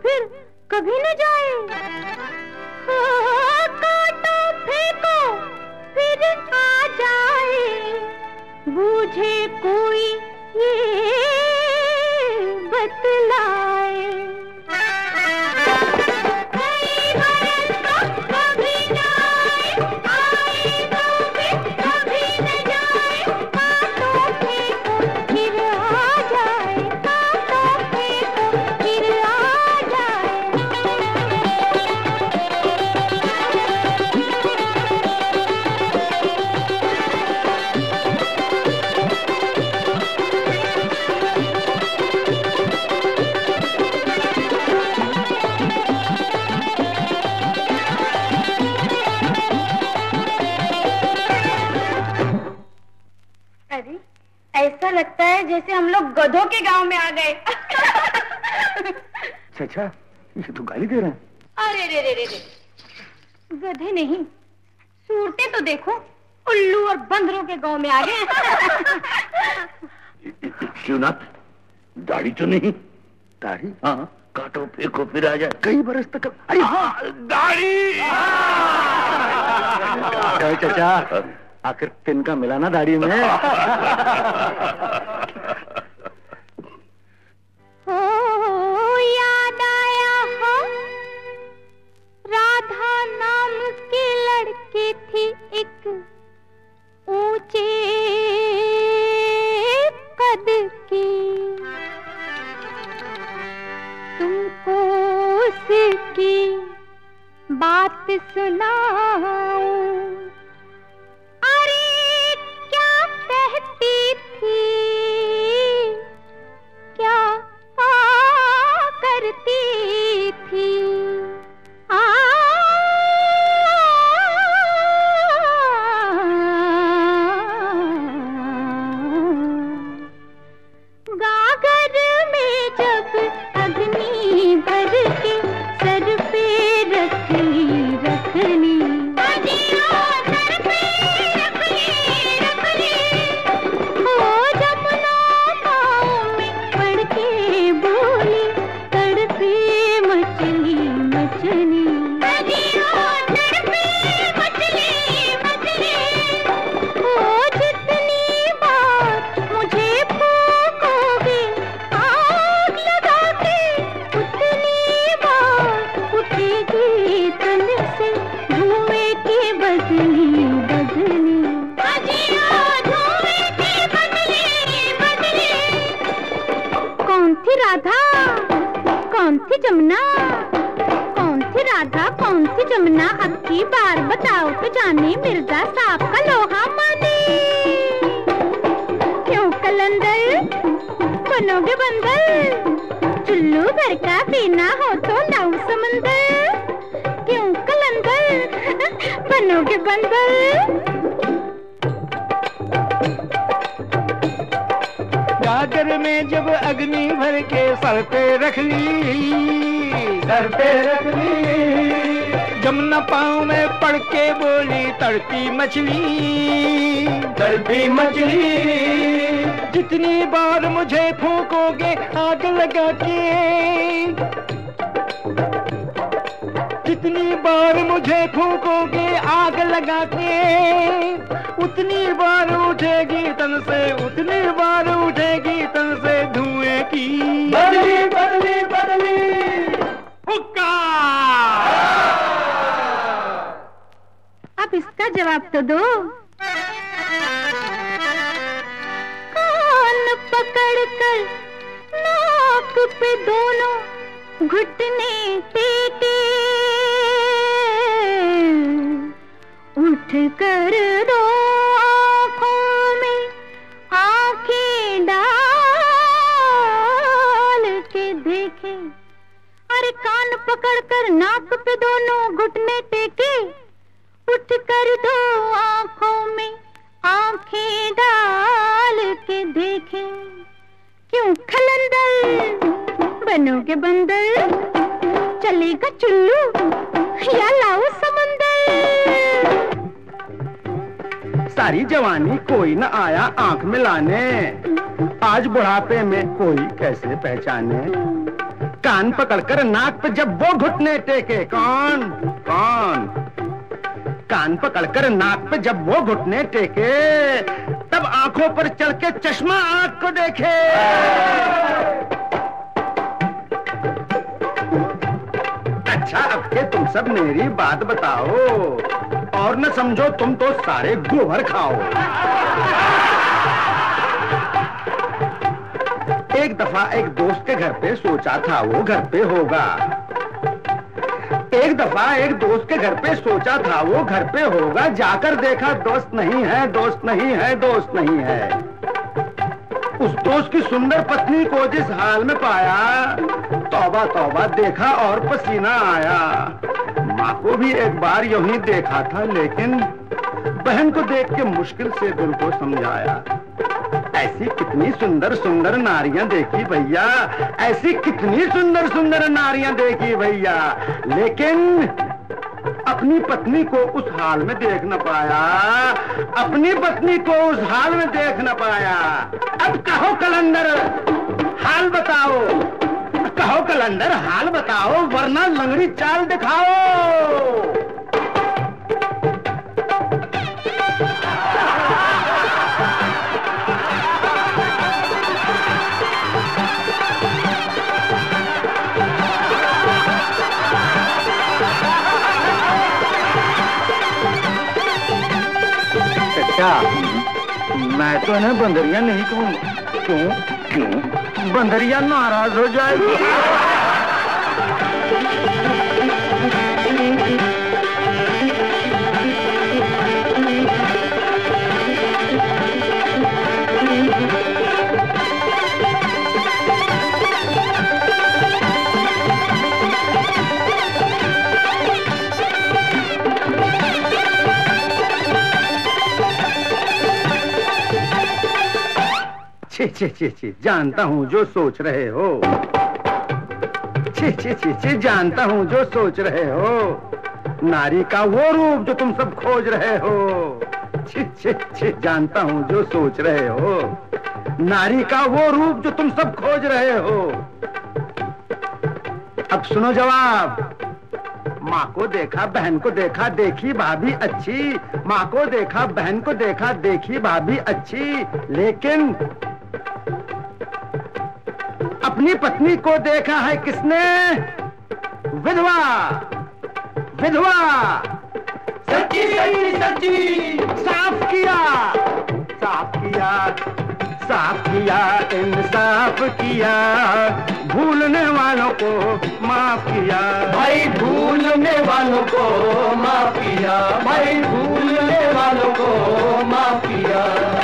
फिर कभी न जाए। काटो फेंको फिर आ जाए, बूझे कोई ये बतलाए। ऐसा लगता है जैसे हम लोग गधों के गांव में आ गए। अच्छा, ये तो गाली दे रहे हैं। अरे रे रे रे रे, गधे नहीं, सूरतें तो देखो, उल्लू और बंदरों के गांव में आ गए। शिवनाथ, दाढ़ी तो नहीं? दाढ़ी? हाँ, काटो फेंको फिर आ जाए, कई बरस तक। अरे हाँ, दाढ़ी। चाचा, आखिर तिनका मिला ना दाढ़ी में। ओ याद आया हो, राधा नाम की लड़की थी एक, ऊंचे कद की। तुमको उसकी बात सुनाऊं, जमुना, कौन सी राधा कौन सी जमुना, अब की बार बताओ तो जाने मिर्जा साहब का लोहा माने। क्यों कलंदर बनोगे बंदर, चुल्लू भर का पीना हो तो नौ समंदर। क्यों कलंदर बनोगे बंदर। गागर में जब अग्नि भर के सर पे रख ली, सर पे रख ली, जमुना पाँव में पड़ के बोली तड़पी मछली, तड़पी मछली। जितनी बार मुझे फूकोगे आग लगा के, जितनी बार मुझे फूकोगे आग लगा के, उतनी बार उठेगी तन से, उतनी बार उठेगी तन से धुएं की बदली बदली बदली हुक्का। अब इसका जवाब तो दो। कान पकड़कर नाक पे दोनों घुटने टेके, उठ कर दो आँखों में आँखें डाल के देखे। अरे कान पकड़कर नाक पे दोनों घुटने टेके, उठ कर दो आँखों में आँखें डाल के देखे। क्यों खलंदर बनोगे बंदर, चलेगा चुल्लू या लाओ समंदर। सारी जवानी कोई न आया आंख मिलाने, आज बुढ़ापे में कोई कैसे पहचाने। कान पकड़कर नाक पे जब वो घुटने टेके, कौन कौन? कान पकड़कर नाक पे जब वो घुटने टेके, तब आंखों पर चढ़ के चश्मा आंख को देखे। अच्छा अब के तुम सब मेरी बात बताओ, और न समझो तुम तो सारे गोबर खाओ। एक दफा एक दोस्त के घर पे सोचा था वो घर पे होगा। एक दफा एक दोस्त के घर पे सोचा था वो घर पे होगा, जाकर देखा दोस्त नहीं है, दोस्त नहीं है, दोस्त नहीं है। उस दोस्त की सुंदर पत्नी को जिस हाल में पाया, तौबा तौबा देखा और पसीना आया। माँ को भी एक बार यूं ही देखा था, लेकिन बहन को देख के मुश्किल से दिल को समझाया। ऐसी कितनी सुंदर सुंदर नारियां देखी भैया, ऐसी कितनी सुंदर सुंदर नारियां देखी भैया, लेकिन अपनी पत्नी को उस हाल में देख न पाया, अपनी पत्नी को उस हाल में देख न पाया। अब कहो कलंदर हाल बताओ, कहो कलंदर हाल बताओ, वरना लंगड़ी चाल दिखाओ। मैं तो इन्हें बंदरिया नहीं कहूँगा। क्यों? क्यों? बंदरिया नाराज हो जाएगी। छी, जानता हूँ जो सोच रहे हो। छी, जानता हूँ जो सोच रहे हो। नारी का वो रूप जो तुम सब खोज रहे हो। छी, जानता हूँ जो सोच रहे हो। नारी का वो रूप जो तुम सब खोज रहे हो। अब सुनो जवाब। माँ को देखा, बहन को देखा, देखी भाभी अच्छी। माँ को देखा, बहन को देखा, देखी भाभी अच्छी, लेकिन अपनी पत्नी को देखा है किसने? विधवा। विधवा। सच्ची सच्ची सच्ची। साफ किया, साफ किया, साफ किया, इंसाफ किया। भूलने वालों को माफ किया भाई, भूलने वालों को माफ किया भाई, भूलने वालों को माफ किया।